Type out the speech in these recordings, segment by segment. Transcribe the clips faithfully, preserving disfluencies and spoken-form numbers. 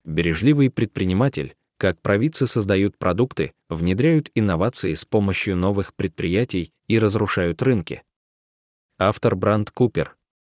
Бережливый предприниматель, как провидцы создают продукты, внедряют инновации с помощью новых предприятий и разрушают рынки. Автор Бранд Купер.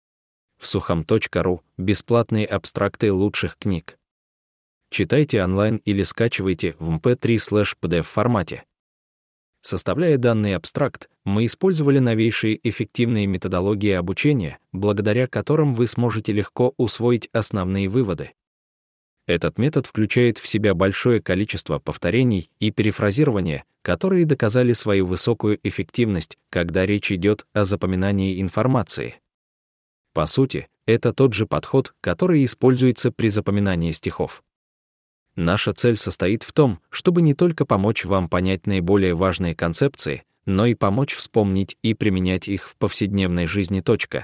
В сухом точка ру бесплатные абстракты лучших книг. Читайте онлайн или скачивайте в эм пэ три слэш пи ди эф формате. Составляя данный абстракт, мы использовали новейшие эффективные методологии обучения, благодаря которым вы сможете легко усвоить основные выводы. Этот метод включает в себя большое количество повторений и перефразирования, которые доказали свою высокую эффективность, когда речь идет о запоминании информации. По сути, это тот же подход, который используется при запоминании стихов. Наша цель состоит в том, чтобы не только помочь вам понять наиболее важные концепции, но и помочь вспомнить и применять их в повседневной жизни. Точка.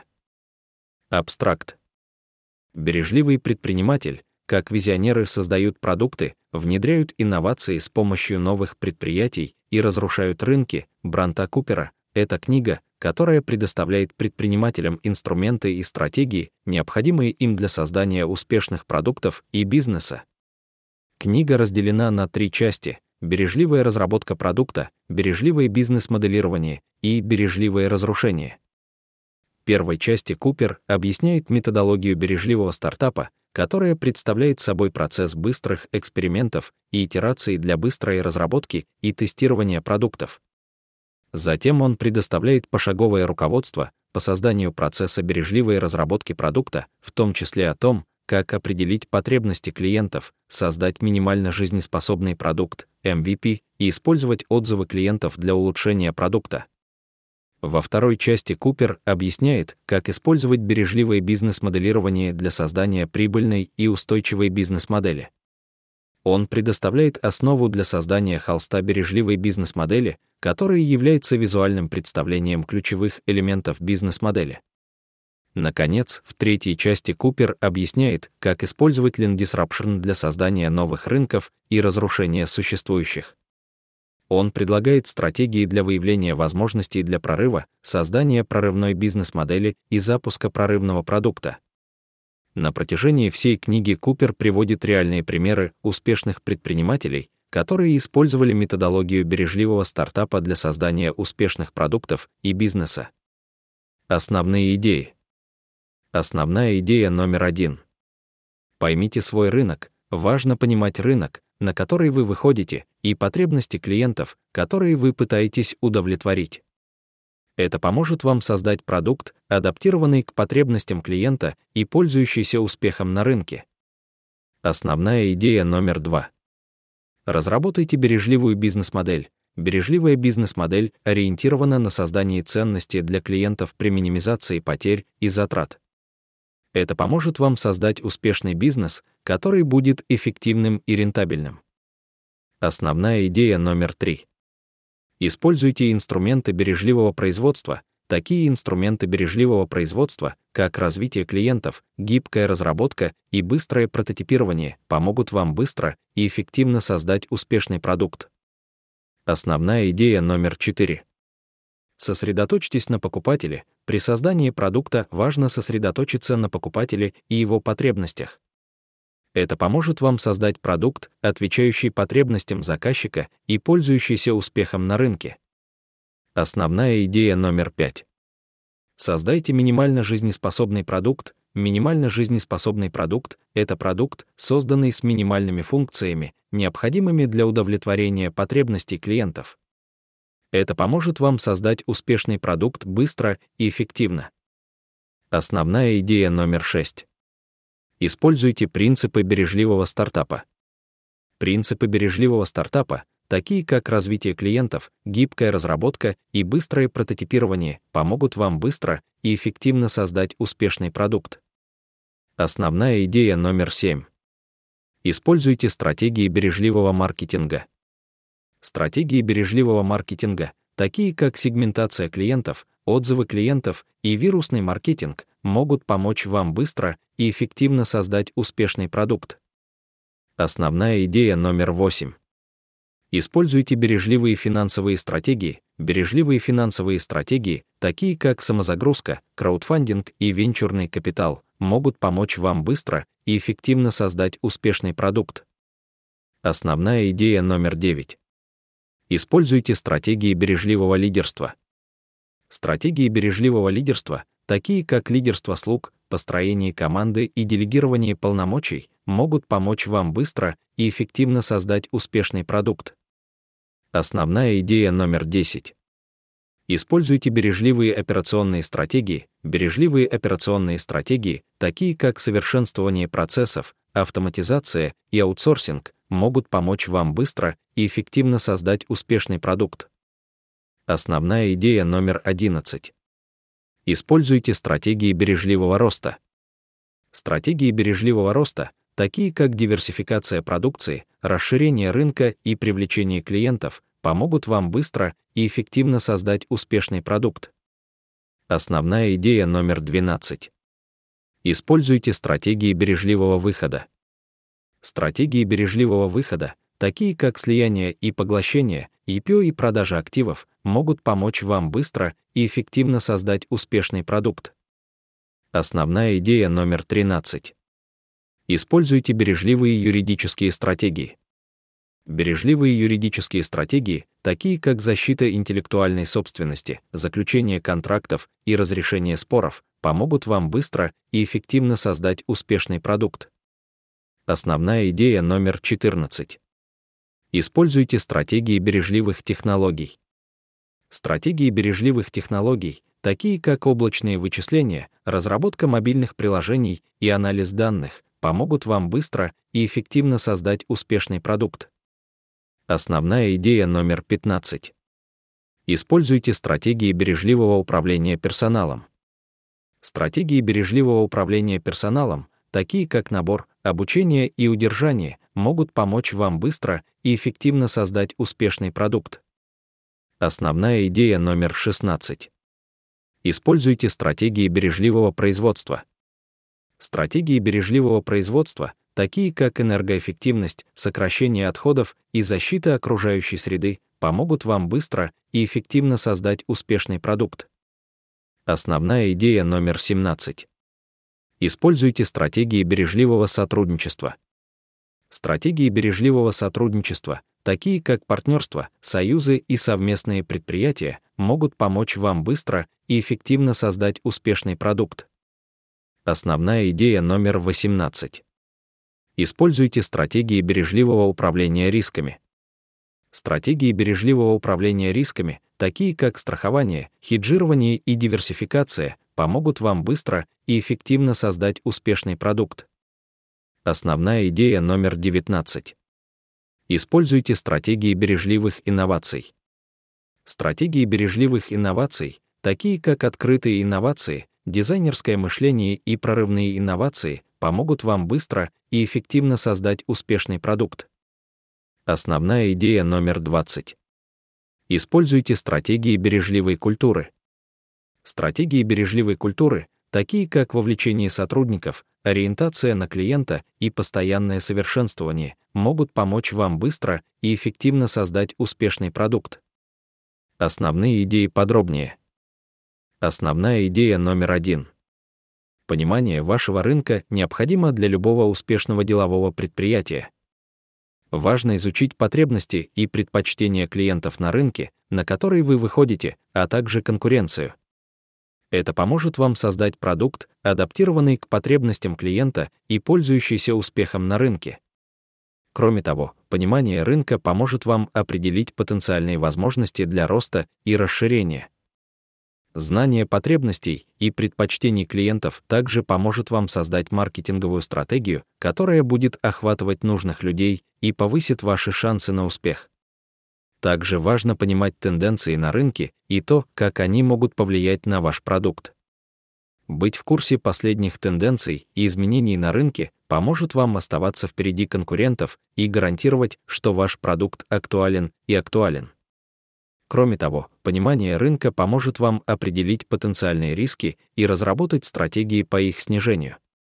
Абстракт. Бережливый предприниматель, как визионеры создают продукты, внедряют инновации с помощью новых предприятий и разрушают рынки. Бранда Купера — это книга, которая предоставляет предпринимателям инструменты и стратегии, необходимые им для создания успешных продуктов и бизнеса. Книга разделена на три части: бережливая разработка продукта, бережливое бизнес-моделирование и бережливое разрушение. В первой части Купер объясняет методологию бережливого стартапа, которая представляет собой процесс быстрых экспериментов и итераций для быстрой разработки и тестирования продуктов. Затем он предоставляет пошаговое руководство по созданию процесса бережливой разработки продукта, в том числе о том, как определить потребности клиентов, создать минимально жизнеспособный продукт, эм ви пи, и использовать отзывы клиентов для улучшения продукта. Во второй части Купер объясняет, как использовать бережливое бизнес-моделирование для создания прибыльной и устойчивой бизнес-модели. Он предоставляет основу для создания холста бережливой бизнес-модели, который является визуальным представлением ключевых элементов бизнес-модели. Наконец, в третьей части Купер объясняет, как использовать Lean Disruption для создания новых рынков и разрушения существующих. Он предлагает стратегии для выявления возможностей для прорыва, создания прорывной бизнес-модели и запуска прорывного продукта. На протяжении всей книги Купер приводит реальные примеры успешных предпринимателей, которые использовали методологию бережливого стартапа для создания успешных продуктов и бизнеса. Основные идеи. Основная идея номер один. Поймите свой рынок. Важно понимать рынок, на который вы выходите, и потребности клиентов, которые вы пытаетесь удовлетворить. Это поможет вам создать продукт, адаптированный к потребностям клиента и пользующийся успехом на рынке. Основная идея номер два. Разработайте бережливую бизнес-модель. Бережливая бизнес-модель ориентирована на создание ценности для клиентов при минимизации потерь и затрат. Это поможет вам создать успешный бизнес, который будет эффективным и рентабельным. Основная идея номер три. Используйте инструменты бережливого производства. Такие инструменты бережливого производства, как развитие клиентов, гибкая разработка и быстрое прототипирование, помогут вам быстро и эффективно создать успешный продукт. Основная идея номер четыре. Сосредоточьтесь на покупателе. При создании продукта важно сосредоточиться на покупателе и его потребностях. Это поможет вам создать продукт, отвечающий потребностям заказчика и пользующийся успехом на рынке. Основная идея номер пять. Создайте минимально жизнеспособный продукт. Минимально жизнеспособный продукт — это продукт, созданный с минимальными функциями, необходимыми для удовлетворения потребностей клиентов. Это поможет вам создать успешный продукт быстро и эффективно. Основная идея номер шесть. Используйте принципы бережливого стартапа. Принципы бережливого стартапа, такие как развитие клиентов, гибкая разработка и быстрое прототипирование, помогут вам быстро и эффективно создать успешный продукт. Основная идея номер семь. Используйте стратегии бережливого маркетинга. Стратегии бережливого маркетинга, такие как сегментация клиентов, отзывы клиентов и вирусный маркетинг, могут помочь вам быстро и эффективно создать успешный продукт. Основная идея номер восемь. Используйте бережливые финансовые стратегии. Бережливые финансовые стратегии, такие как самозагрузка, краудфандинг и венчурный капитал, могут помочь вам быстро и эффективно создать успешный продукт. Основная идея номер девять. Используйте стратегии бережливого лидерства. Стратегии бережливого лидерства, такие как лидерство слуг, построение команды и делегирование полномочий, могут помочь вам быстро и эффективно создать успешный продукт. Основная идея номер десять. Используйте бережливые операционные стратегии. Бережливые операционные стратегии, такие как совершенствование процессов, автоматизация и аутсорсинг, могут помочь вам быстро и эффективно создать успешный продукт. Основная идея номер одиннадцать. Используйте стратегии бережливого роста. Стратегии бережливого роста, такие как диверсификация продукции, расширение рынка и привлечение клиентов, помогут вам быстро и эффективно создать успешный продукт. Основная идея номер двенадцать. Используйте стратегии бережливого выхода. Стратегии бережливого выхода, такие как слияние и поглощение, ай пи о и продажа активов, могут помочь вам быстро и эффективно создать успешный продукт. Основная идея номер тринадцать. Используйте бережливые юридические стратегии. Бережливые юридические стратегии, такие как защита интеллектуальной собственности, заключение контрактов и разрешение споров, помогут вам быстро и эффективно создать успешный продукт. Основная идея номер четырнадцать. Используйте стратегии бережливых технологий. Стратегии бережливых технологий, такие как облачные вычисления, разработка мобильных приложений и анализ данных, помогут вам быстро и эффективно создать успешный продукт. Основная идея номер пятнадцать. Используйте стратегии бережливого управления персоналом. Стратегии бережливого управления персоналом, такие как набор, обучение и удержание, могут помочь вам быстро и эффективно создать успешный продукт. Основная идея номер шестнадцать. Используйте стратегии бережливого производства. Стратегии бережливого производства, такие как энергоэффективность, сокращение отходов и защита окружающей среды, помогут вам быстро и эффективно создать успешный продукт. Основная идея номер семнадцать. Используйте стратегии бережливого сотрудничества. Стратегии бережливого сотрудничества, такие как партнерство, союзы и совместные предприятия, могут помочь вам быстро и эффективно создать успешный продукт. Основная идея номер восемнадцать. Используйте стратегии бережливого управления рисками. Стратегии бережливого управления рисками, такие как страхование, хеджирование и диверсификация, помогут вам быстро и эффективно создать успешный продукт. Основная идея номер девятнадцать. Используйте стратегии бережливых инноваций. Стратегии бережливых инноваций, такие как открытые инновации, дизайнерское мышление и прорывные инновации, помогут вам быстро и эффективно создать успешный продукт. Основная идея номер двадцать. Используйте стратегии бережливой культуры. Стратегии бережливой культуры, такие как вовлечение сотрудников, ориентация на клиента и постоянное совершенствование, могут помочь вам быстро и эффективно создать успешный продукт. Основные идеи подробнее. Основная идея номер один. Понимание вашего рынка необходимо для любого успешного делового предприятия. Важно изучить потребности и предпочтения клиентов на рынке, на который вы выходите, а также конкуренцию. Это поможет вам создать продукт, адаптированный к потребностям клиента и пользующийся успехом на рынке. Кроме того, понимание рынка поможет вам определить потенциальные возможности для роста и расширения. Знание потребностей и предпочтений клиентов также поможет вам создать маркетинговую стратегию, которая будет охватывать нужных людей и повысит ваши шансы на успех. Также важно понимать тенденции на рынке и то, как они могут повлиять на ваш продукт. Быть в курсе последних тенденций и изменений на рынке поможет вам оставаться впереди конкурентов и гарантировать, что ваш продукт актуален и актуален. Кроме того, понимание рынка поможет вам определить потенциальные риски и разработать стратегии по их снижению.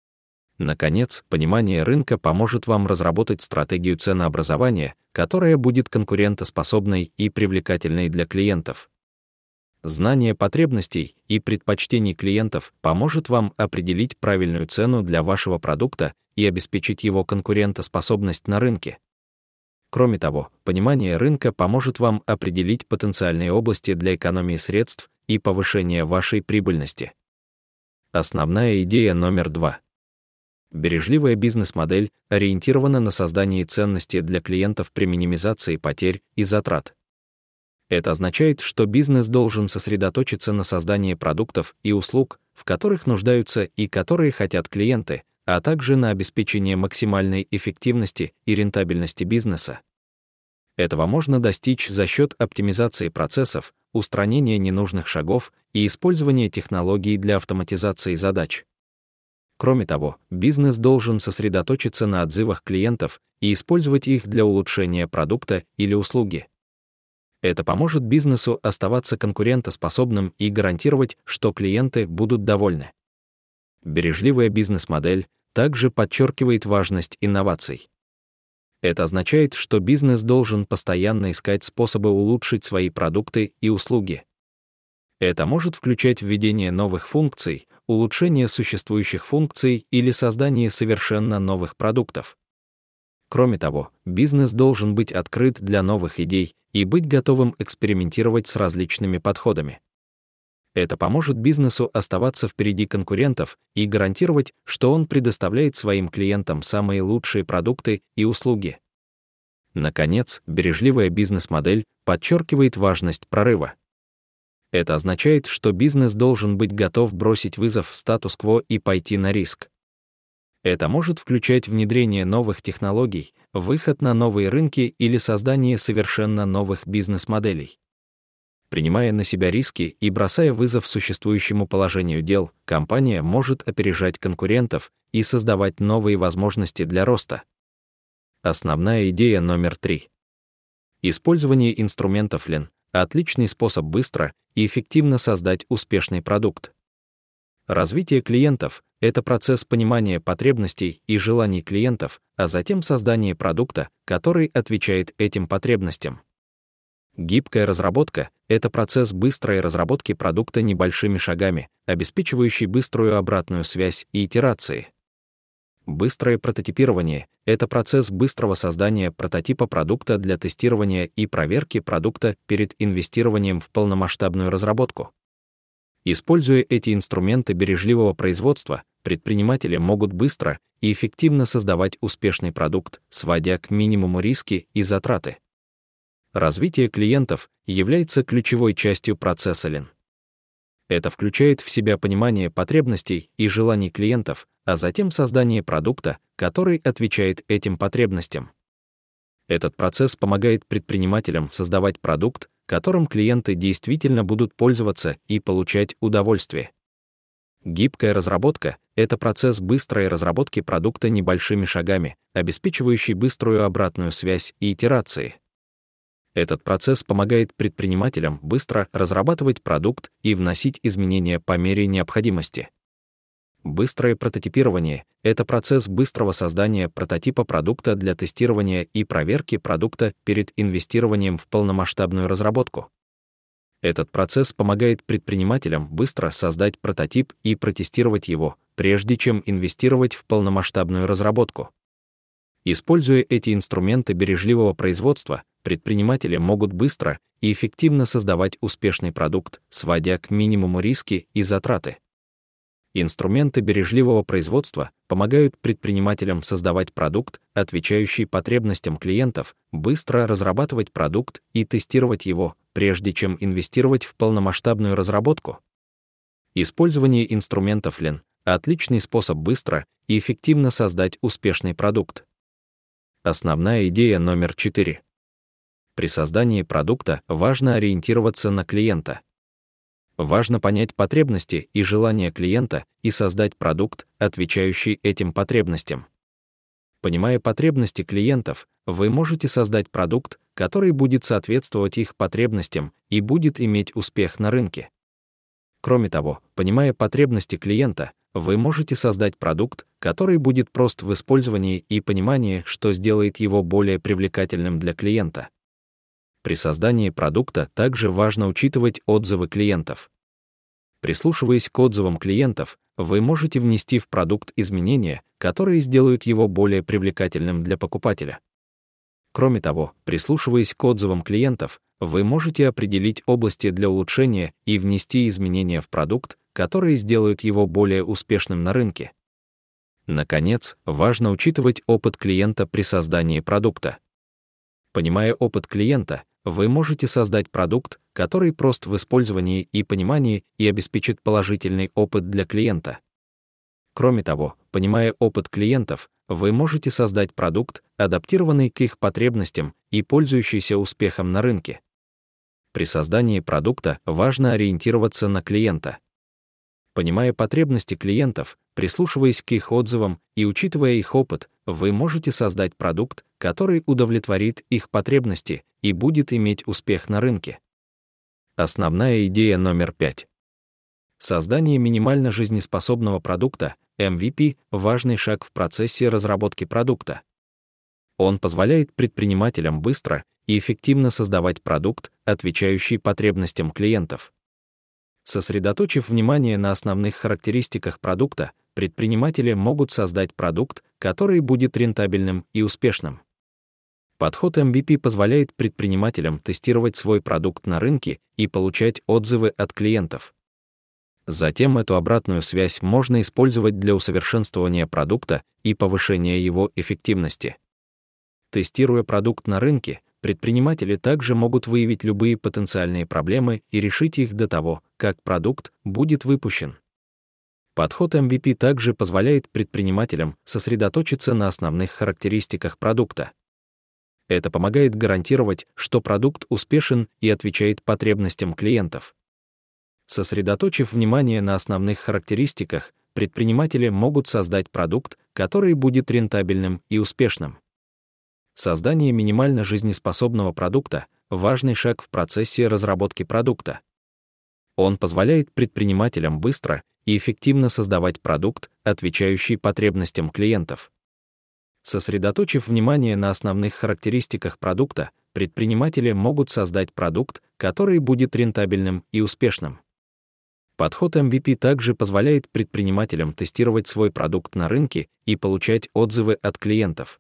Наконец, понимание рынка поможет вам разработать стратегию ценообразования, которая будет конкурентоспособной и привлекательной для клиентов. Знание потребностей и предпочтений клиентов поможет вам определить правильную цену для вашего продукта и обеспечить его конкурентоспособность на рынке. Кроме того, понимание рынка поможет вам определить потенциальные области для экономии средств и повышения вашей прибыльности. Основная идея номер два. Бережливая бизнес-модель ориентирована на создание ценности для клиентов при минимизации потерь и затрат. Это означает, что бизнес должен сосредоточиться на создании продуктов и услуг, в которых нуждаются и которые хотят клиенты, а также на обеспечении максимальной эффективности и рентабельности бизнеса. Этого можно достичь за счет оптимизации процессов, устранения ненужных шагов и использования технологий для автоматизации задач. Кроме того, бизнес должен сосредоточиться на отзывах клиентов и использовать их для улучшения продукта или услуги. Это поможет бизнесу оставаться конкурентоспособным и гарантировать, что клиенты будут довольны. Бережливая бизнес-модель также подчеркивает важность инноваций. Это означает, что бизнес должен постоянно искать способы улучшить свои продукты и услуги. Это может включать введение новых функций, улучшение существующих функций или создание совершенно новых продуктов. Кроме того, бизнес должен быть открыт для новых идей и быть готовым экспериментировать с различными подходами. Это поможет бизнесу оставаться впереди конкурентов и гарантировать, что он предоставляет своим клиентам самые лучшие продукты и услуги. Наконец, бережливая бизнес-модель подчеркивает важность прорыва. Это означает, что бизнес должен быть готов бросить вызов статус-кво и пойти на риск. Это может включать внедрение новых технологий, выход на новые рынки или создание совершенно новых бизнес-моделей. Принимая на себя риски и бросая вызов существующему положению дел, компания может опережать конкурентов и создавать новые возможности для роста. Основная идея номер три. Использование инструментов Lean — отличный способ быстро и эффективно создать успешный продукт. Развитие клиентов — это процесс понимания потребностей и желаний клиентов, а затем создание продукта, который отвечает этим потребностям. Гибкая разработка — это процесс быстрой разработки продукта небольшими шагами, обеспечивающий быструю обратную связь и итерации. Быстрое прототипирование — это процесс быстрого создания прототипа продукта для тестирования и проверки продукта перед инвестированием в полномасштабную разработку. Используя эти инструменты бережливого производства, предприниматели могут быстро и эффективно создавать успешный продукт, сводя к минимуму риски и затраты. Развитие клиентов является ключевой частью процесса Lean. Это включает в себя понимание потребностей и желаний клиентов, а затем создание продукта, который отвечает этим потребностям. Этот процесс помогает предпринимателям создавать продукт, которым клиенты действительно будут пользоваться и получать удовольствие. Гибкая разработка — это процесс быстрой разработки продукта небольшими шагами, обеспечивающий быструю обратную связь и итерации. Этот процесс помогает предпринимателям быстро разрабатывать продукт и вносить изменения по мере необходимости. Быстрое прототипирование — это процесс быстрого создания прототипа продукта для тестирования и проверки продукта перед инвестированием в полномасштабную разработку. Этот процесс помогает предпринимателям быстро создать прототип и протестировать его, прежде чем инвестировать в полномасштабную разработку. Используя эти инструменты бережливого производства, предприниматели могут быстро и эффективно создавать успешный продукт, сводя к минимуму риски и затраты. Инструменты бережливого производства помогают предпринимателям создавать продукт, отвечающий потребностям клиентов, быстро разрабатывать продукт и тестировать его, прежде чем инвестировать в полномасштабную разработку. Использование инструментов Lean — отличный способ быстро и эффективно создать успешный продукт. Основная идея номер четыре. При создании продукта важно ориентироваться на клиента. Важно понять потребности и желания клиента и создать продукт, отвечающий этим потребностям. Понимая потребности клиентов, вы можете создать продукт, который будет соответствовать их потребностям и будет иметь успех на рынке. Кроме того, понимая потребности клиента, вы можете создать продукт, который будет прост в использовании и понимании, что сделает его более привлекательным для клиента. При создании продукта также важно учитывать отзывы клиентов. Прислушиваясь к отзывам клиентов, вы можете внести в продукт изменения, которые сделают его более привлекательным для покупателя. Кроме того, прислушиваясь к отзывам клиентов, вы можете определить области для улучшения и внести изменения в продукт, которые сделают его более успешным на рынке. Наконец, важно учитывать опыт клиента при создании продукта. Понимая опыт клиента, вы можете создать продукт, который прост в использовании и понимании и обеспечит положительный опыт для клиента. Кроме того, понимая опыт клиентов, вы можете создать продукт, адаптированный к их потребностям и пользующийся успехом на рынке. При создании продукта важно ориентироваться на клиента. Понимая потребности клиентов, прислушиваясь к их отзывам и учитывая их опыт, вы можете создать продукт, который удовлетворит их потребности и будет иметь успех на рынке. Основная идея номер пять. Создание минимально жизнеспособного продукта, эм ви пи, важный шаг в процессе разработки продукта. Он позволяет предпринимателям быстро и эффективно создавать продукт, отвечающий потребностям клиентов. Сосредоточив внимание на основных характеристиках продукта, предприниматели могут создать продукт, который будет рентабельным и успешным. Подход эм ви пи позволяет предпринимателям тестировать свой продукт на рынке и получать отзывы от клиентов. Затем эту обратную связь можно использовать для усовершенствования продукта и повышения его эффективности. Тестируя продукт на рынке, предприниматели также могут выявить любые потенциальные проблемы и решить их до того, как продукт будет выпущен. Подход эм ви пи также позволяет предпринимателям сосредоточиться на основных характеристиках продукта. Это помогает гарантировать, что продукт успешен и отвечает потребностям клиентов. Сосредоточив внимание на основных характеристиках, предприниматели могут создать продукт, который будет рентабельным и успешным. Создание минимально жизнеспособного продукта — важный шаг в процессе разработки продукта. Он позволяет предпринимателям быстро и эффективно создавать продукт, отвечающий потребностям клиентов. Сосредоточив внимание на основных характеристиках продукта, предприниматели могут создать продукт, который будет рентабельным и успешным. Подход эм ви пи также позволяет предпринимателям тестировать свой продукт на рынке и получать отзывы от клиентов.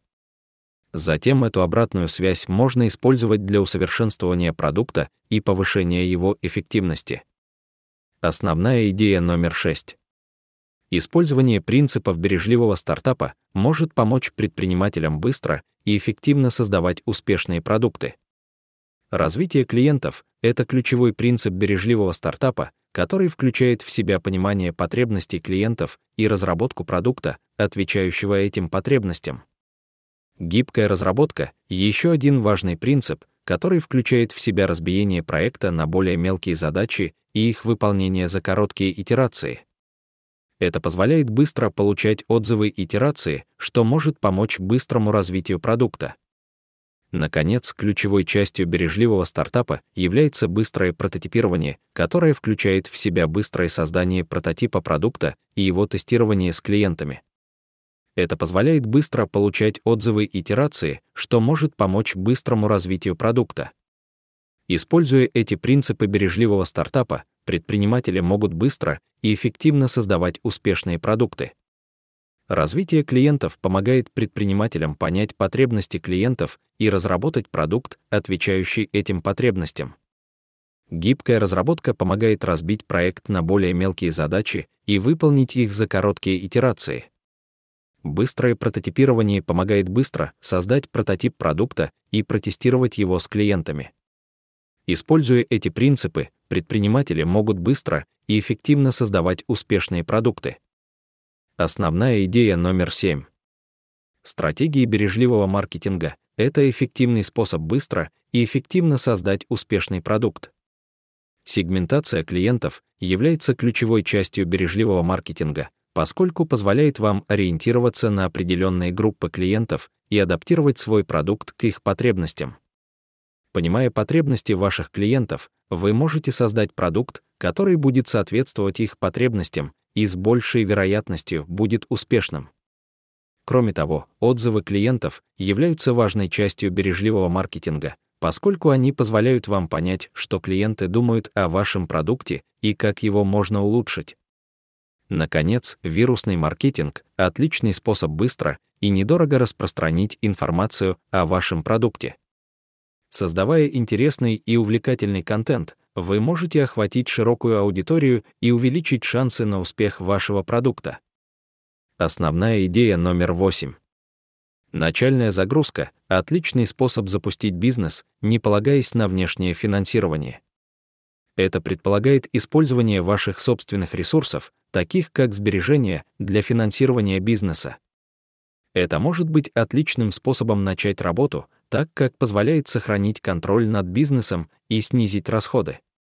Затем эту обратную связь можно использовать для усовершенствования продукта и повышения его эффективности. Основная идея номер шесть. Использование принципов бережливого стартапа может помочь предпринимателям быстро и эффективно создавать успешные продукты. Развитие клиентов — это ключевой принцип бережливого стартапа, который включает в себя понимание потребностей клиентов и разработку продукта, отвечающего этим потребностям. Гибкая разработка — еще один важный принцип, который включает в себя разбиение проекта на более мелкие задачи и их выполнение за короткие итерации. Это позволяет быстро получать отзывы и итерации, что может помочь быстрому развитию продукта. Наконец, ключевой частью бережливого стартапа является быстрое прототипирование, которое включает в себя быстрое создание прототипа продукта и его тестирование с клиентами. Это позволяет быстро получать отзывы и итерации, что может помочь быстрому развитию продукта. Используя эти принципы бережливого стартапа, предприниматели могут быстро и эффективно создавать успешные продукты. Развитие клиентов помогает предпринимателям понять потребности клиентов и разработать продукт, отвечающий этим потребностям. Гибкая разработка помогает разбить проект на более мелкие задачи и выполнить их за короткие итерации. Быстрое прототипирование помогает быстро создать прототип продукта и протестировать его с клиентами. Используя эти принципы, предприниматели могут быстро и эффективно создавать успешные продукты. Основная идея номер семь. Стратегии бережливого маркетинга — это эффективный способ быстро и эффективно создать успешный продукт. Сегментация клиентов является ключевой частью бережливого маркетинга, поскольку позволяет вам ориентироваться на определенные группы клиентов и адаптировать свой продукт к их потребностям. Понимая потребности ваших клиентов, вы можете создать продукт, который будет соответствовать их потребностям и с большей вероятностью будет успешным. Кроме того, отзывы клиентов являются важной частью бережливого маркетинга, поскольку они позволяют вам понять, что клиенты думают о вашем продукте и как его можно улучшить. Наконец, вирусный маркетинг — отличный способ быстро и недорого распространить информацию о вашем продукте. Создавая интересный и увлекательный контент, вы можете охватить широкую аудиторию и увеличить шансы на успех вашего продукта. Основная идея номер восемь. Начальная загрузка — отличный способ запустить бизнес, не полагаясь на внешнее финансирование. Это предполагает использование ваших собственных ресурсов, таких как сбережения, для финансирования бизнеса. Это может быть отличным способом начать работу, так как позволяет сохранить контроль над бизнесом и снизить расходы.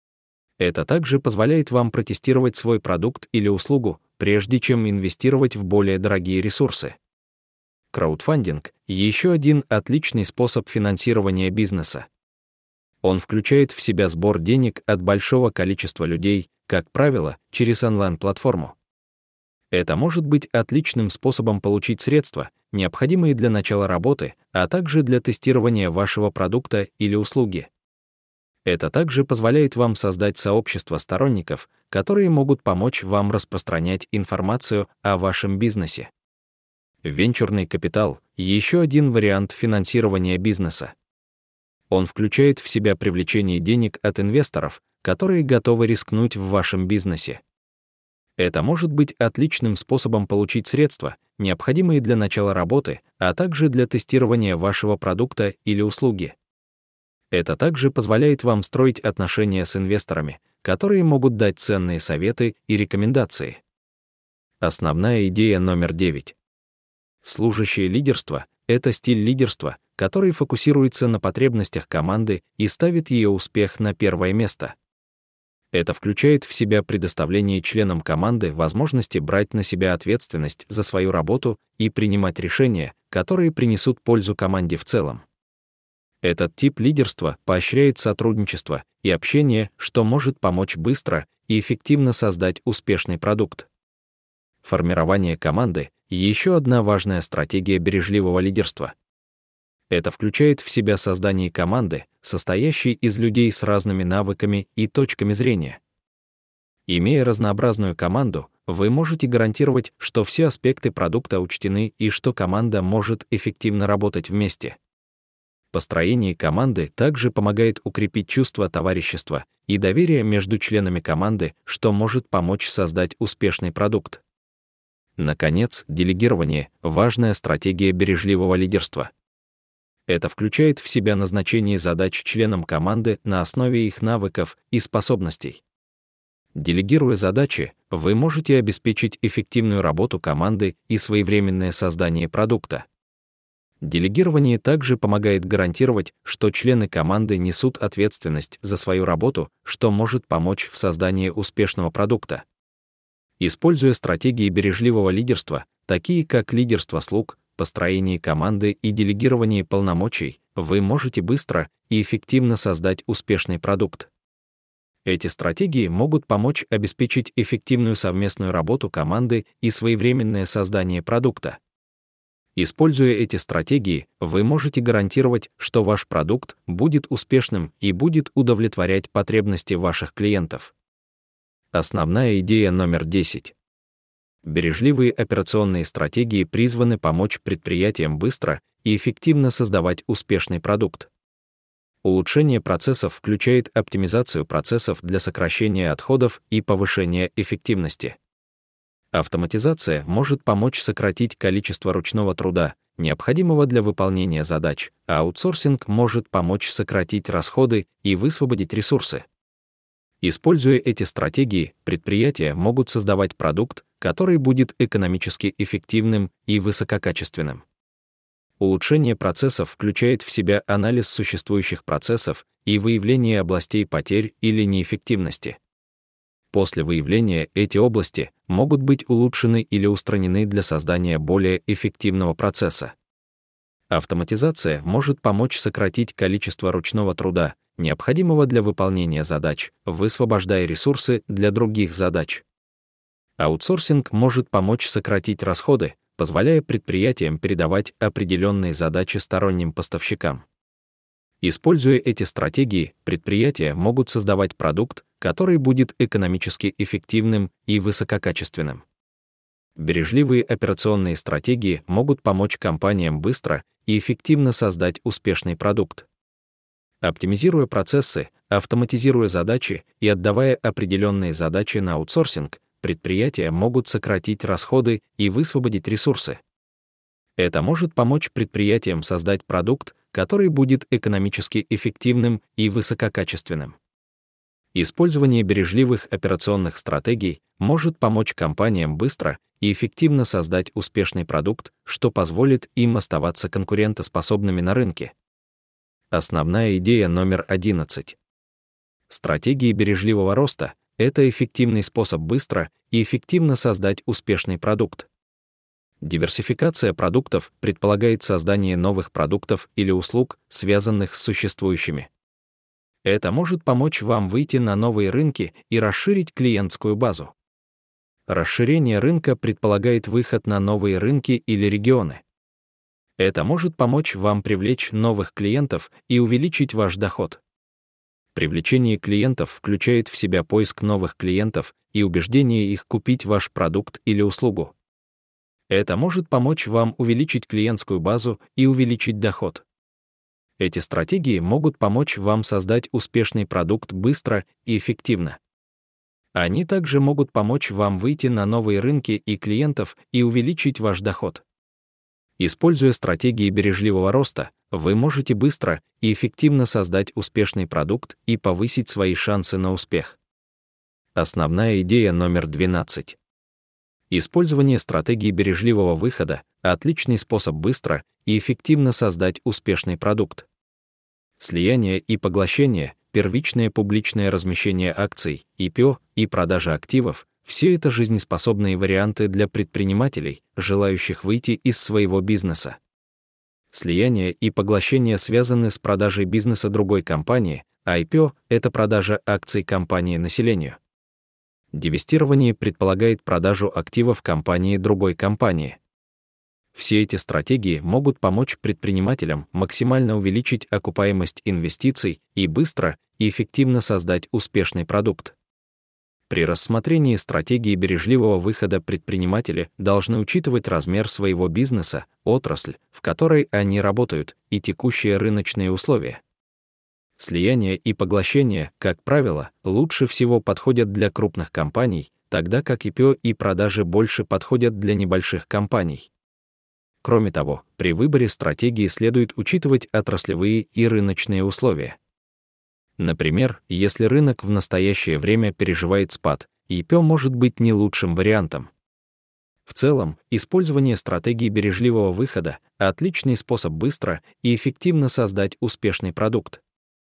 Это также позволяет вам протестировать свой продукт или услугу, прежде чем инвестировать в более дорогие ресурсы. Краудфандинг — еще один отличный способ финансирования бизнеса. Он включает в себя сбор денег от большого количества людей, как правило, через онлайн-платформу. Это может быть отличным способом получить средства, необходимые для начала работы, а также для тестирования вашего продукта или услуги. Это также позволяет вам создать сообщество сторонников, которые могут помочь вам распространять информацию о вашем бизнесе. Венчурный капитал — еще один вариант финансирования бизнеса. Он включает в себя привлечение денег от инвесторов, которые готовы рискнуть в вашем бизнесе. Это может быть отличным способом получить средства, необходимые для начала работы, а также для тестирования вашего продукта или услуги. Это также позволяет вам строить отношения с инвесторами, которые могут дать ценные советы и рекомендации. Основная идея номер девять. Служащее лидерство — это стиль лидерства, который фокусируется на потребностях команды и ставит ее успех на первое место. Это включает в себя предоставление членам команды возможности брать на себя ответственность за свою работу и принимать решения, которые принесут пользу команде в целом. Этот тип лидерства поощряет сотрудничество и общение, что может помочь быстро и эффективно создать успешный продукт. Формирование команды — еще одна важная стратегия бережливого лидерства. Это включает в себя создание команды, состоящей из людей с разными навыками и точками зрения. Имея разнообразную команду, вы можете гарантировать, что все аспекты продукта учтены и что команда может эффективно работать вместе. Построение команды также помогает укрепить чувство товарищества и доверия между членами команды, что может помочь создать успешный продукт. Наконец, делегирование — важная стратегия бережливого лидерства. Это включает в себя назначение задач членам команды на основе их навыков и способностей. Делегируя задачи, вы можете обеспечить эффективную работу команды и своевременное создание продукта. Делегирование также помогает гарантировать, что члены команды несут ответственность за свою работу, что может помочь в создании успешного продукта. Используя стратегии бережливого лидерства, такие как лидерство слуг, построение команды и делегирование полномочий, вы можете быстро и эффективно создать успешный продукт. Эти стратегии могут помочь обеспечить эффективную совместную работу команды и своевременное создание продукта. Используя эти стратегии, вы можете гарантировать, что ваш продукт будет успешным и будет удовлетворять потребности ваших клиентов. Основная идея номер десять. Бережливые операционные стратегии призваны помочь предприятиям быстро и эффективно создавать успешный продукт. Улучшение процессов включает оптимизацию процессов для сокращения отходов и повышения эффективности. Автоматизация может помочь сократить количество ручного труда, необходимого для выполнения задач, а аутсорсинг может помочь сократить расходы и высвободить ресурсы. Используя эти стратегии, предприятия могут создавать продукт, который будет экономически эффективным и высококачественным. Улучшение процессов включает в себя анализ существующих процессов и выявление областей потерь или неэффективности. После выявления эти области могут быть улучшены или устранены для создания более эффективного процесса. Автоматизация может помочь сократить количество ручного труда, необходимого для выполнения задач, высвобождая ресурсы для других задач. Аутсорсинг может помочь сократить расходы, позволяя предприятиям передавать определенные задачи сторонним поставщикам. Используя эти стратегии, предприятия могут создавать продукт, который будет экономически эффективным и высококачественным. Бережливые операционные стратегии могут помочь компаниям быстро и эффективно создать успешный продукт. Оптимизируя процессы, автоматизируя задачи и отдавая определенные задачи на аутсорсинг, предприятия могут сократить расходы и высвободить ресурсы. Это может помочь предприятиям создать продукт, который будет экономически эффективным и высококачественным. Использование бережливых операционных стратегий может помочь компаниям быстро и эффективно создать успешный продукт, что позволит им оставаться конкурентоспособными на рынке. Основная идея номер одиннадцать. Стратегии бережливого роста — это эффективный способ быстро и эффективно создать успешный продукт. Диверсификация продуктов предполагает создание новых продуктов или услуг, связанных с существующими. Это может помочь вам выйти на новые рынки и расширить клиентскую базу. Расширение рынка предполагает выход на новые рынки или регионы. Это может помочь вам привлечь новых клиентов и увеличить ваш доход. Привлечение клиентов включает в себя поиск новых клиентов и убеждение их купить ваш продукт или услугу. Это может помочь вам увеличить клиентскую базу и увеличить доход. Эти стратегии могут помочь вам создать успешный продукт быстро и эффективно. Они также могут помочь вам выйти на новые рынки и клиентов и увеличить ваш доход. Используя стратегии бережливого роста, вы можете быстро и эффективно создать успешный продукт и повысить свои шансы на успех. Основная идея номер двенадцать. Использование стратегии бережливого выхода — отличный способ быстро и эффективно создать успешный продукт. Слияние и поглощение, первичное публичное размещение акций, ай пи о и продажа активов — все это жизнеспособные варианты для предпринимателей, желающих выйти из своего бизнеса. Слияние и поглощение связаны с продажей бизнеса другой компании, а ай пи о — это продажа акций компании населению. Дивестирование предполагает продажу активов компании другой компании. Все эти стратегии могут помочь предпринимателям максимально увеличить окупаемость инвестиций и быстро и эффективно создать успешный продукт. При рассмотрении стратегии бережливого выхода предприниматели должны учитывать размер своего бизнеса, отрасль, в которой они работают, и текущие рыночные условия. Слияние и поглощение, как правило, лучше всего подходят для крупных компаний, тогда как ай пи о и продажи больше подходят для небольших компаний. Кроме того, при выборе стратегии следует учитывать отраслевые и рыночные условия. Например, если рынок в настоящее время переживает спад, ай пи о может быть не лучшим вариантом. В целом, использование стратегии бережливого выхода — отличный способ быстро и эффективно создать успешный продукт.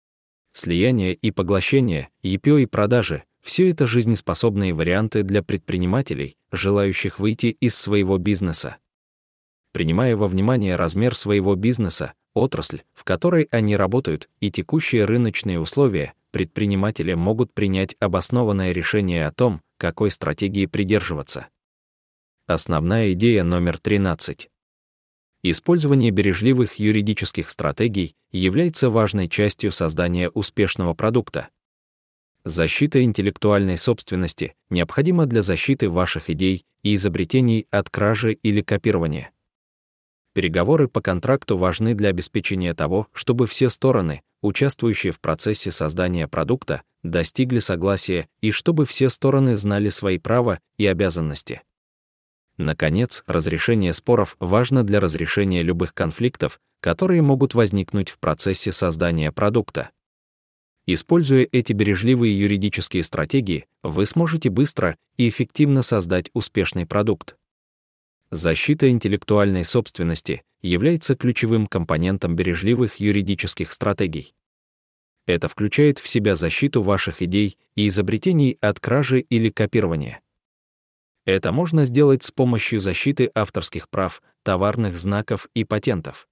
Слияние и поглощение, ай пи о и продажи — все это жизнеспособные варианты для предпринимателей, желающих выйти из своего бизнеса. Принимая во внимание размер своего бизнеса, отрасль, в которой они работают, и текущие рыночные условия, предприниматели могут принять обоснованное решение о том, какой стратегии придерживаться. Основная идея номер тринадцать. Использование бережливых юридических стратегий является важной частью создания успешного продукта. Защита интеллектуальной собственности необходима для защиты ваших идей и изобретений от кражи или копирования. Переговоры по контракту важны для обеспечения того, чтобы все стороны, участвующие в процессе создания продукта, достигли согласия и чтобы все стороны знали свои права и обязанности. Наконец, разрешение споров важно для разрешения любых конфликтов, которые могут возникнуть в процессе создания продукта. Используя эти бережливые юридические стратегии, вы сможете быстро и эффективно создать успешный продукт. Защита интеллектуальной собственности является ключевым компонентом бережливых юридических стратегий. Это включает в себя защиту ваших идей и изобретений от кражи или копирования. Это можно сделать с помощью защиты авторских прав, товарных знаков и патентов.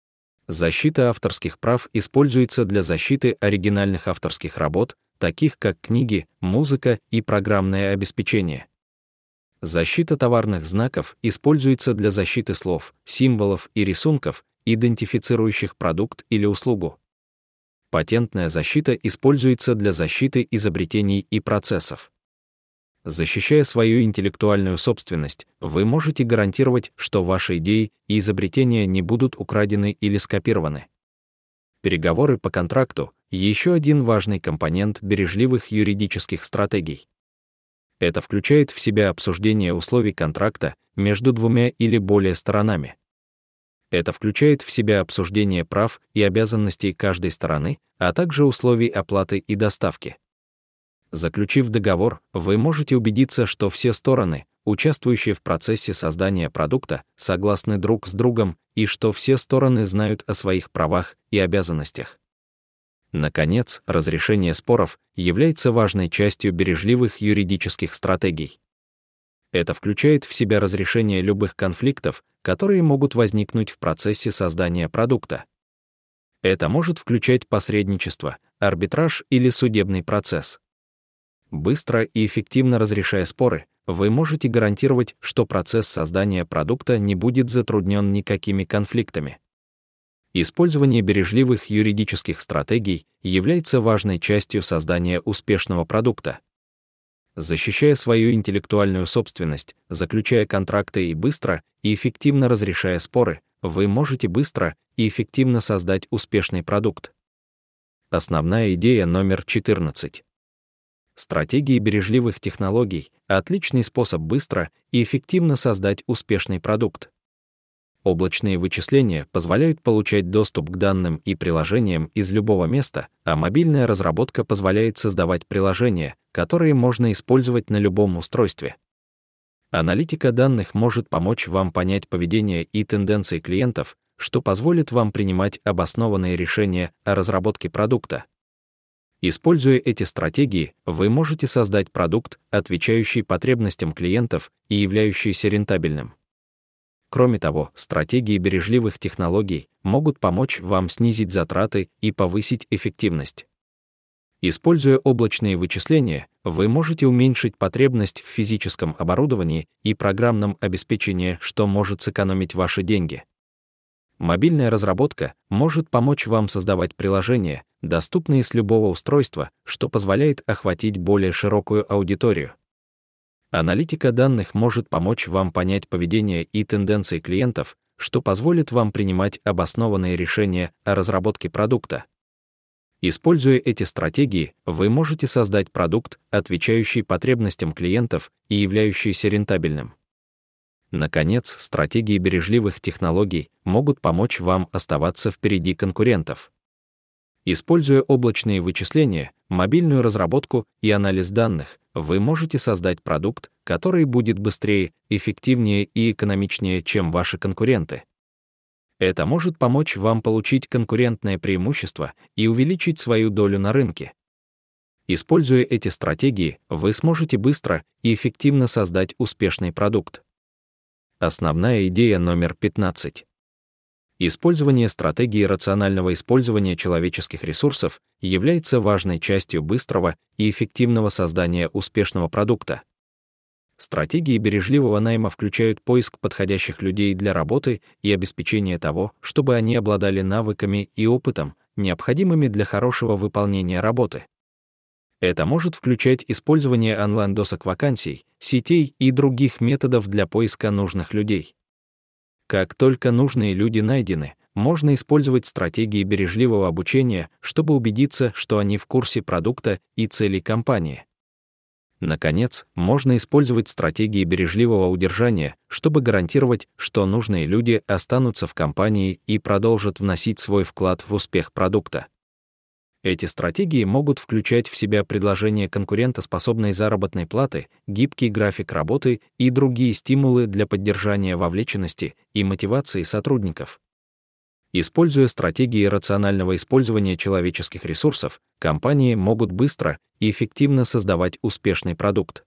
Защита авторских прав используется для защиты оригинальных авторских работ, таких как книги, музыка и программное обеспечение. Защита товарных знаков используется для защиты слов, символов и рисунков, идентифицирующих продукт или услугу. Патентная защита используется для защиты изобретений и процессов. Защищая свою интеллектуальную собственность, вы можете гарантировать, что ваши идеи и изобретения не будут украдены или скопированы. Переговоры по контракту — еще один важный компонент бережливых юридических стратегий. Это включает в себя обсуждение условий контракта между двумя или более сторонами. Это включает в себя обсуждение прав и обязанностей каждой стороны, а также условий оплаты и доставки. Заключив договор, вы можете убедиться, что все стороны, участвующие в процессе создания продукта, согласны друг с другом и что все стороны знают о своих правах и обязанностях. Наконец, разрешение споров является важной частью бережливых юридических стратегий. Это включает в себя разрешение любых конфликтов, которые могут возникнуть в процессе создания продукта. Это может включать посредничество, арбитраж или судебный процесс. Быстро и эффективно разрешая споры, вы можете гарантировать, что процесс создания продукта не будет затруднен никакими конфликтами. Использование бережливых юридических стратегий является важной частью создания успешного продукта. Защищая свою интеллектуальную собственность, заключая контракты и быстро и эффективно разрешая споры, вы можете быстро и эффективно создать успешный продукт. Основная идея номер четырнадцать. Стратегии бережливых технологий — отличный способ быстро и эффективно создать успешный продукт. Облачные вычисления позволяют получать доступ к данным и приложениям из любого места, а мобильная разработка позволяет создавать приложения, которые можно использовать на любом устройстве. Аналитика данных может помочь вам понять поведение и тенденции клиентов, что позволит вам принимать обоснованные решения о разработке продукта. Используя эти стратегии, вы можете создать продукт, отвечающий потребностям клиентов и являющийся рентабельным. Кроме того, стратегии бережливых технологий могут помочь вам снизить затраты и повысить эффективность. Используя облачные вычисления, вы можете уменьшить потребность в физическом оборудовании и программном обеспечении, что может сэкономить ваши деньги. Мобильная разработка может помочь вам создавать приложения, доступные с любого устройства, что позволяет охватить более широкую аудиторию. Аналитика данных может помочь вам понять поведение и тенденции клиентов, что позволит вам принимать обоснованные решения о разработке продукта. Используя эти стратегии, вы можете создать продукт, отвечающий потребностям клиентов и являющийся рентабельным. Наконец, стратегии бережливых технологий могут помочь вам оставаться впереди конкурентов. Используя облачные вычисления, мобильную разработку и анализ данных, вы можете создать продукт, который будет быстрее, эффективнее и экономичнее, чем ваши конкуренты. Это может помочь вам получить конкурентное преимущество и увеличить свою долю на рынке. Используя эти стратегии, вы сможете быстро и эффективно создать успешный продукт. Основная идея номер пятнадцать. Использование стратегии рационального использования человеческих ресурсов является важной частью быстрого и эффективного создания успешного продукта. Стратегии бережливого найма включают поиск подходящих людей для работы и обеспечение того, чтобы они обладали навыками и опытом, необходимыми для хорошего выполнения работы. Это может включать использование онлайн-досок вакансий, сетей и других методов для поиска нужных людей. Как только нужные люди найдены, можно использовать стратегии бережливого обучения, чтобы убедиться, что они в курсе продукта и целей компании. Наконец, можно использовать стратегии бережливого удержания, чтобы гарантировать, что нужные люди останутся в компании и продолжат вносить свой вклад в успех продукта. Эти стратегии могут включать в себя предложение конкурентоспособной заработной платы, гибкий график работы и другие стимулы для поддержания вовлеченности и мотивации сотрудников. Используя стратегии рационального использования человеческих ресурсов, компании могут быстро и эффективно создавать успешный продукт.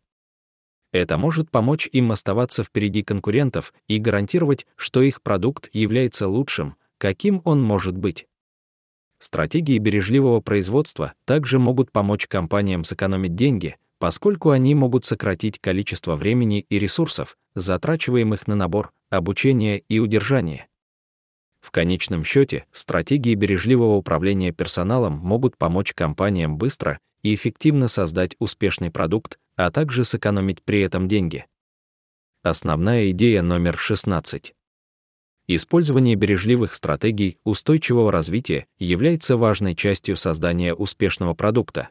Это может помочь им оставаться впереди конкурентов и гарантировать, что их продукт является лучшим, каким он может быть. Стратегии бережливого производства также могут помочь компаниям сэкономить деньги, поскольку они могут сократить количество времени и ресурсов, затрачиваемых на набор, обучение и удержание. В конечном счете, стратегии бережливого управления персоналом могут помочь компаниям быстро и эффективно создать успешный продукт, а также сэкономить при этом деньги. Основная идея номер шестнадцать. Использование бережливых стратегий устойчивого развития является важной частью создания успешного продукта.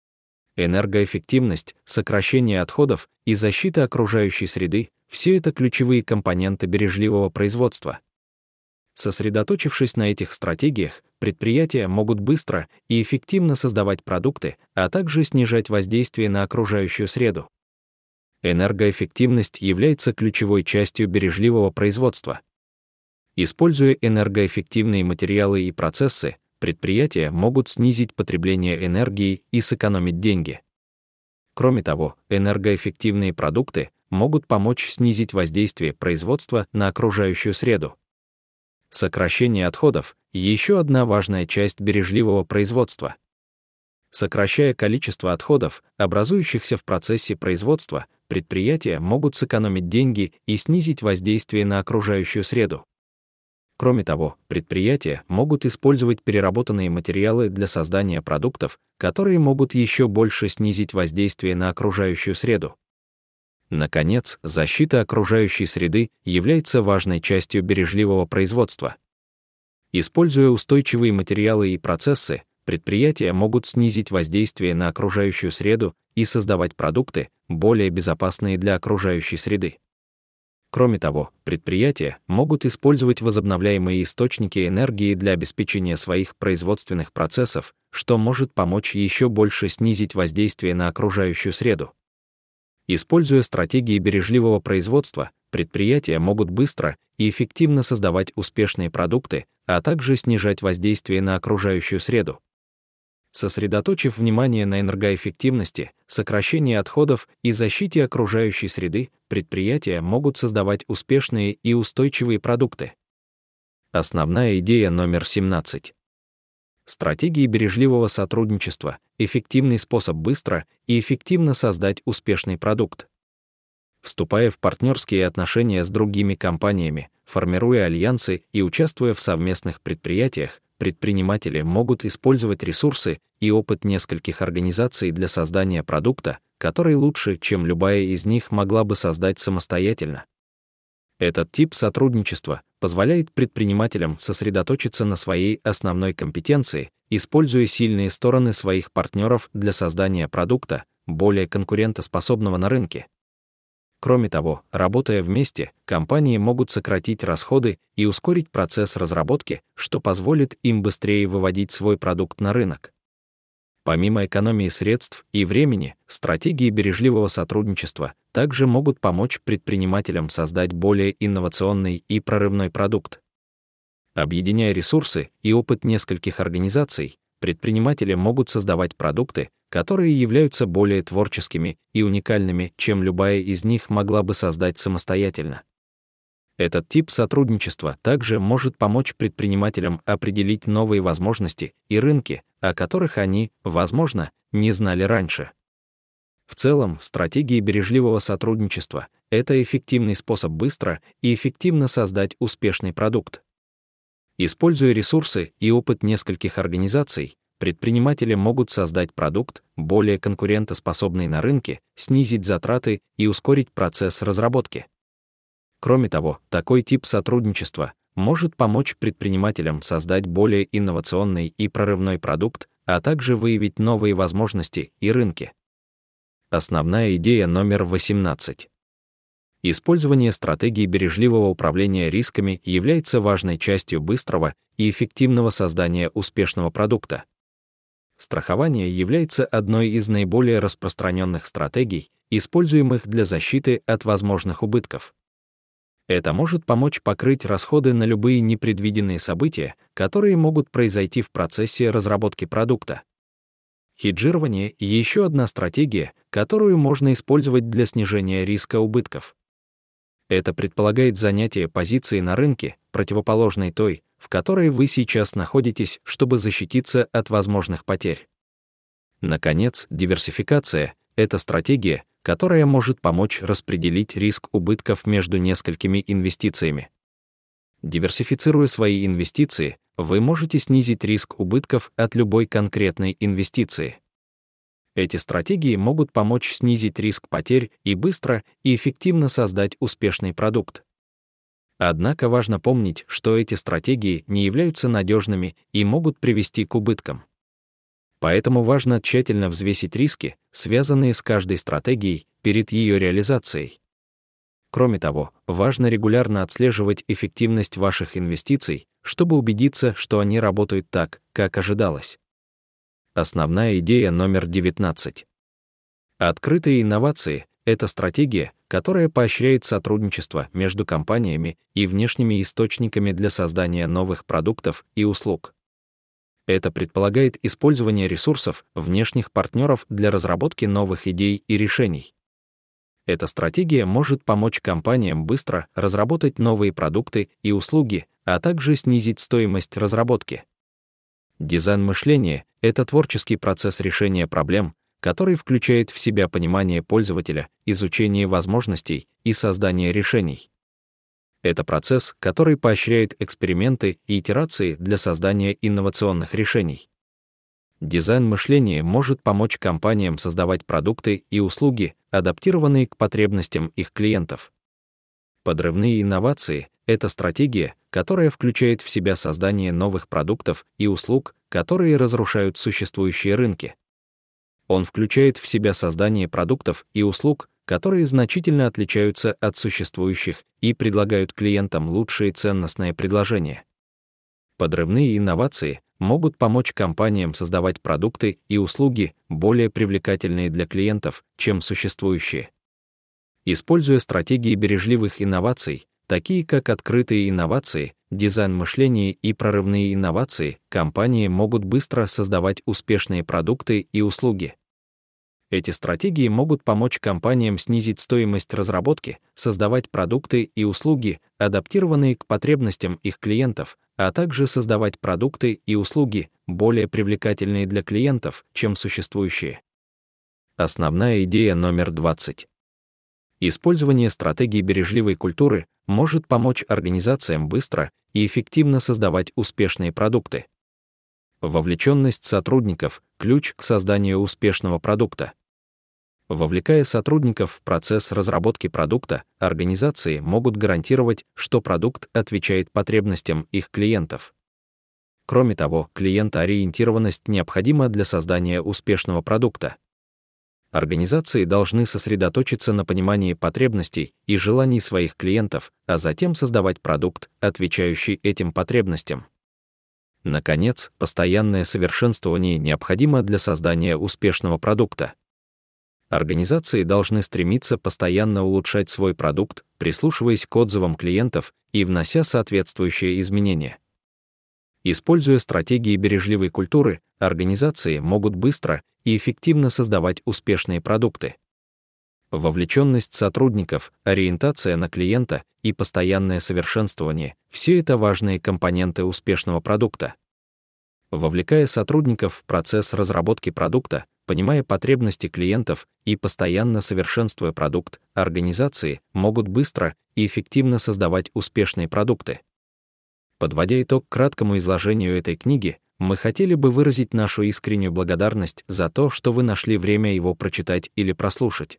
Энергоэффективность, сокращение отходов и защита окружающей среды — все это ключевые компоненты бережливого производства. Сосредоточившись на этих стратегиях, предприятия могут быстро и эффективно создавать продукты, а также снижать воздействие на окружающую среду. Энергоэффективность является ключевой частью бережливого производства. Используя энергоэффективные материалы и процессы, предприятия могут снизить потребление энергии и сэкономить деньги. Кроме того, энергоэффективные продукты могут помочь снизить воздействие производства на окружающую среду. Сокращение отходов — еще одна важная часть бережливого производства. Сокращая количество отходов, образующихся в процессе производства, предприятия могут сэкономить деньги и снизить воздействие на окружающую среду. Кроме того, предприятия могут использовать переработанные материалы для создания продуктов, которые могут еще больше снизить воздействие на окружающую среду. Наконец, защита окружающей среды является важной частью бережливого производства. Используя устойчивые материалы и процессы, предприятия могут снизить воздействие на окружающую среду и создавать продукты, более безопасные для окружающей среды. Кроме того, предприятия могут использовать возобновляемые источники энергии для обеспечения своих производственных процессов, что может помочь еще больше снизить воздействие на окружающую среду. Используя стратегии бережливого производства, предприятия могут быстро и эффективно создавать успешные продукты, а также снижать воздействие на окружающую среду. Сосредоточив внимание на энергоэффективности, сокращении отходов и защите окружающей среды, предприятия могут создавать успешные и устойчивые продукты. Основная идея номер семнадцать. Стратегии бережливого сотрудничества — эффективный способ быстро и эффективно создать успешный продукт. Вступая в партнерские отношения с другими компаниями, формируя альянсы и участвуя в совместных предприятиях, предприниматели могут использовать ресурсы и опыт нескольких организаций для создания продукта, который лучше, чем любая из них могла бы создать самостоятельно. Этот тип сотрудничества позволяет предпринимателям сосредоточиться на своей основной компетенции, используя сильные стороны своих партнеров для создания продукта, более конкурентоспособного на рынке. Кроме того, работая вместе, компании могут сократить расходы и ускорить процесс разработки, что позволит им быстрее выводить свой продукт на рынок. Помимо экономии средств и времени, стратегии бережливого сотрудничества также могут помочь предпринимателям создать более инновационный и прорывной продукт. Объединяя ресурсы и опыт нескольких организаций, предприниматели могут создавать продукты, которые являются более творческими и уникальными, чем любая из них могла бы создать самостоятельно. Этот тип сотрудничества также может помочь предпринимателям определить новые возможности и рынки, о которых они, возможно, не знали раньше. В целом, стратегии бережливого сотрудничества — это эффективный способ быстро и эффективно создать успешный продукт. Используя ресурсы и опыт нескольких организаций, предприниматели могут создать продукт, более конкурентоспособный на рынке, снизить затраты и ускорить процесс разработки. Кроме того, такой тип сотрудничества может помочь предпринимателям создать более инновационный и прорывной продукт, а также выявить новые возможности и рынки. Основная идея номер восемнадцать. Использование стратегий бережливого управления рисками является важной частью быстрого и эффективного создания успешного продукта. Страхование является одной из наиболее распространенных стратегий, используемых для защиты от возможных убытков. Это может помочь покрыть расходы на любые непредвиденные события, которые могут произойти в процессе разработки продукта. Хеджирование — еще одна стратегия, которую можно использовать для снижения риска убытков. Это предполагает занятие позиции на рынке, противоположной той, в которой вы сейчас находитесь, чтобы защититься от возможных потерь. Наконец, диверсификация — это стратегия, которая может помочь распределить риск убытков между несколькими инвестициями. Диверсифицируя свои инвестиции, вы можете снизить риск убытков от любой конкретной инвестиции. Эти стратегии могут помочь снизить риск потерь и быстро и эффективно создать успешный продукт. Однако важно помнить, что эти стратегии не являются надежными и могут привести к убыткам. Поэтому важно тщательно взвесить риски, связанные с каждой стратегией, перед ее реализацией. Кроме того, важно регулярно отслеживать эффективность ваших инвестиций, чтобы убедиться, что они работают так, как ожидалось. Основная идея номер девятнадцать. Открытые инновации — это стратегия, которая поощряет сотрудничество между компаниями и внешними источниками для создания новых продуктов и услуг. Это предполагает использование ресурсов внешних партнеров для разработки новых идей и решений. Эта стратегия может помочь компаниям быстро разработать новые продукты и услуги, а также снизить стоимость разработки. Дизайн мышления — это творческий процесс решения проблем, который включает в себя понимание пользователя, изучение возможностей и создание решений. Это процесс, который поощряет эксперименты и итерации для создания инновационных решений. Дизайн мышления может помочь компаниям создавать продукты и услуги, адаптированные к потребностям их клиентов. Подрывные инновации — это стратегия, которая включает в себя создание новых продуктов и услуг, которые разрушают существующие рынки. Он включает в себя создание продуктов и услуг, которые значительно отличаются от существующих и предлагают клиентам лучшие ценностные предложения. Подрывные инновации могут помочь компаниям создавать продукты и услуги, более привлекательные для клиентов, чем существующие. Используя стратегии бережливых инноваций, такие как открытые инновации, дизайн мышления и прорывные инновации, компании могут быстро создавать успешные продукты и услуги. Эти стратегии могут помочь компаниям снизить стоимость разработки, создавать продукты и услуги, адаптированные к потребностям их клиентов, а также создавать продукты и услуги, более привлекательные для клиентов, чем существующие. Основная идея номер двадцать. Использование стратегий бережливой культуры может помочь организациям быстро и эффективно создавать успешные продукты. Вовлеченность сотрудников — ключ к созданию успешного продукта. Вовлекая сотрудников в процесс разработки продукта, организации могут гарантировать, что продукт отвечает потребностям их клиентов. Кроме того, клиентоориентированность необходима для создания успешного продукта. Организации должны сосредоточиться на понимании потребностей и желаний своих клиентов, а затем создавать продукт, отвечающий этим потребностям. Наконец, постоянное совершенствование необходимо для создания успешного продукта. Организации должны стремиться постоянно улучшать свой продукт, прислушиваясь к отзывам клиентов и внося соответствующие изменения. Используя стратегии бережливой культуры, организации могут быстро и эффективно создавать успешные продукты. Вовлеченность сотрудников, ориентация на клиента и постоянное совершенствование — все это важные компоненты успешного продукта. Вовлекая сотрудников в процесс разработки продукта, понимая потребности клиентов и постоянно совершенствуя продукт, организации могут быстро и эффективно создавать успешные продукты. Подводя итог краткому изложению этой книги, мы хотели бы выразить нашу искреннюю благодарность за то, что вы нашли время его прочитать или прослушать.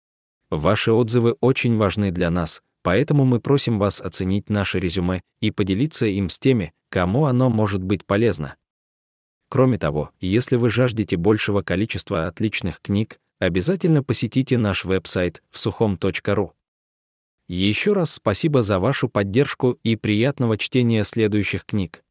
Ваши отзывы очень важны для нас, поэтому мы просим вас оценить наше резюме и поделиться им с теми, кому оно может быть полезно. Кроме того, если вы жаждете большего количества отличных книг, обязательно посетите наш веб-сайт всухом точка ру. Еще раз спасибо за вашу поддержку и приятного чтения следующих книг.